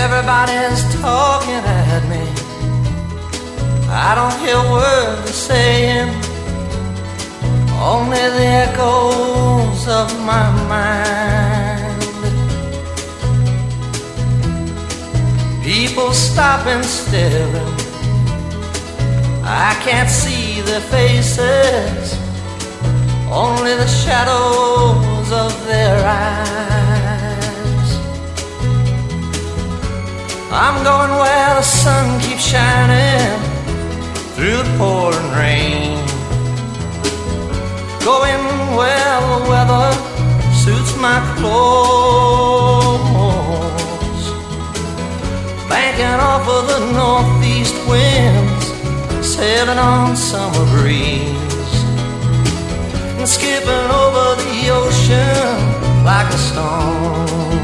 Everybody's talking at me. I don't hear words they're saying, only the echoes of my mind. People stop and staring. I can't see their faces, only the shadows of their eyes. I'm going where the sun keeps shining through the pouring rain, going where the weather suits my clothes, banking off of the northeast winds, sailing on summer breeze, and skipping over the ocean like a stone.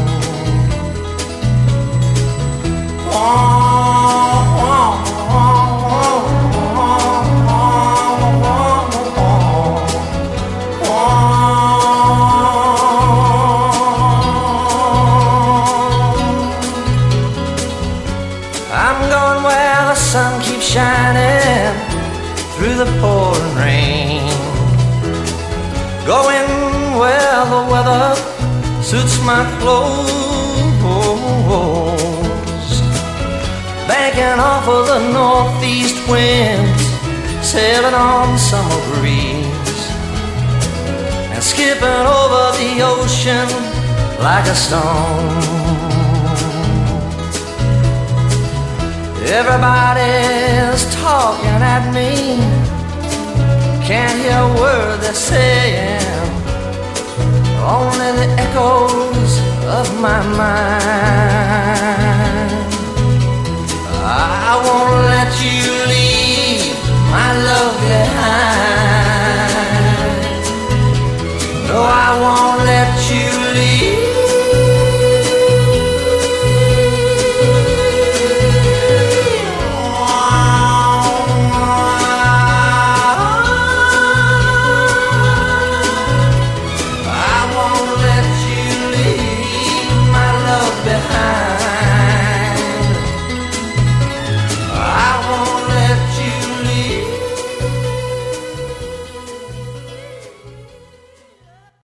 I'm going where the sun keeps shining through the pouring rain, going where the weather suits my clothes, banking off of the northeast winds, sailing on summer breeze, and skipping over the ocean like a stone. Everybody's talking at me, can't hear a word they're saying, only the echoes of my mind. I won't let you